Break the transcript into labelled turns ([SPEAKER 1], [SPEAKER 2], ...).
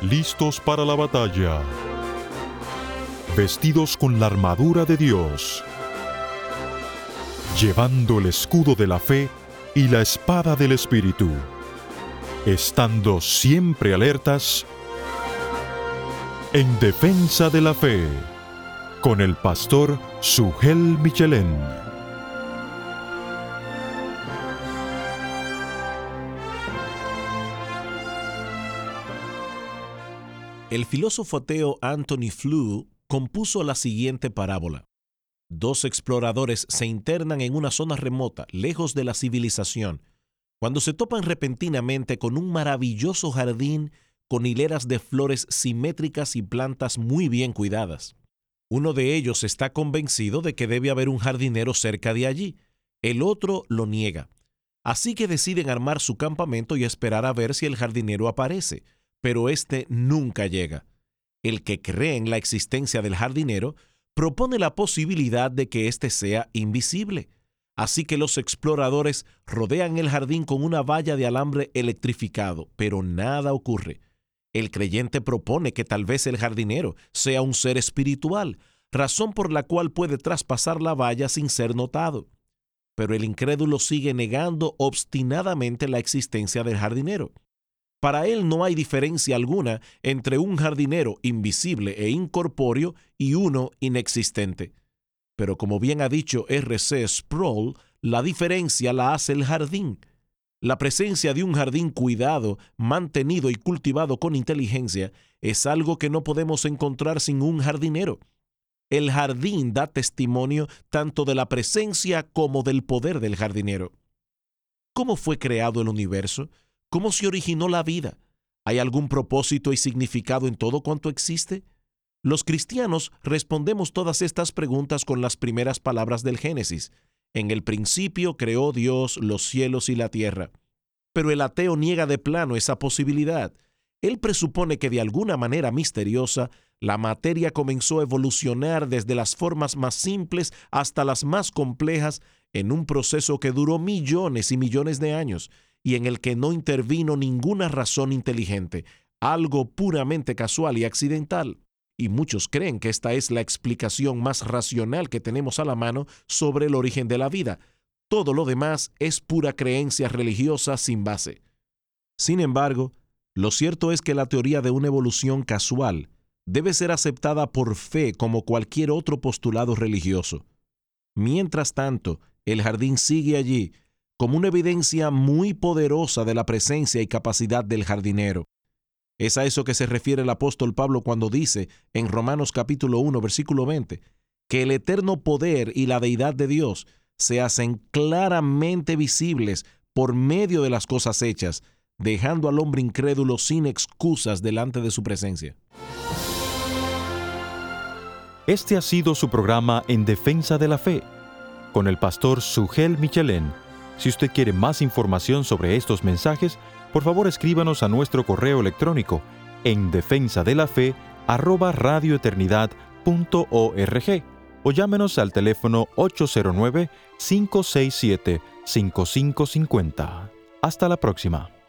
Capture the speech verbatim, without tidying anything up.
[SPEAKER 1] listos para la batalla, vestidos con la armadura de Dios, llevando el escudo de la fe y la espada del Espíritu, estando siempre alertas en defensa de la fe, con el pastor Sugel Michelén.
[SPEAKER 2] El filósofo ateo Anthony Flew compuso la siguiente parábola. Dos exploradores se internan en una zona remota, lejos de la civilización, cuando se topan repentinamente con un maravilloso jardín con hileras de flores simétricas y plantas muy bien cuidadas. Uno de ellos está convencido de que debe haber un jardinero cerca de allí. El otro lo niega. Así que deciden armar su campamento y esperar a ver si el jardinero aparece, pero este nunca llega. El que cree en la existencia del jardinero propone la posibilidad de que éste sea invisible. Así que los exploradores rodean el jardín con una valla de alambre electrificado, pero nada ocurre. El creyente propone que tal vez el jardinero sea un ser espiritual, razón por la cual puede traspasar la valla sin ser notado. Pero el incrédulo sigue negando obstinadamente la existencia del jardinero. Para él no hay diferencia alguna entre un jardinero invisible e incorpóreo y uno inexistente. Pero como bien ha dicho R C Sproul, la diferencia la hace el jardín. La presencia de un jardín cuidado, mantenido y cultivado con inteligencia es algo que no podemos encontrar sin un jardinero. El jardín da testimonio tanto de la presencia como del poder del jardinero. ¿Cómo fue creado el universo? ¿Cómo se originó la vida? ¿Hay algún propósito y significado en todo cuanto existe? Los cristianos respondemos todas estas preguntas con las primeras palabras del Génesis. En el principio creó Dios los cielos y la tierra. Pero el ateo niega de plano esa posibilidad. Él presupone que de alguna manera misteriosa, la materia comenzó a evolucionar desde las formas más simples hasta las más complejas en un proceso que duró millones y millones de años y en el que no intervino ninguna razón inteligente, algo puramente casual y accidental. Y muchos creen que esta es la explicación más racional que tenemos a la mano sobre el origen de la vida. Todo lo demás es pura creencia religiosa sin base. Sin embargo, lo cierto es que la teoría de una evolución casual debe ser aceptada por fe como cualquier otro postulado religioso. Mientras tanto, el jardín sigue allí como una evidencia muy poderosa de la presencia y capacidad del jardinero. Es a eso que se refiere el apóstol Pablo cuando dice en Romanos capítulo uno, versículo veinte, que el eterno poder y la deidad de Dios se hacen claramente visibles por medio de las cosas hechas, dejando al hombre incrédulo sin excusas delante de su presencia.
[SPEAKER 1] Este ha sido su programa En Defensa de la Fe, con el pastor Sugel Michelén. Si usted quiere más información sobre estos mensajes, por favor escríbanos a nuestro correo electrónico en defensa de la fe arroba radioeternidad punto org o llámenos al teléfono ocho cero nueve, cinco seis siete, cinco cinco cinco cero. Hasta la próxima.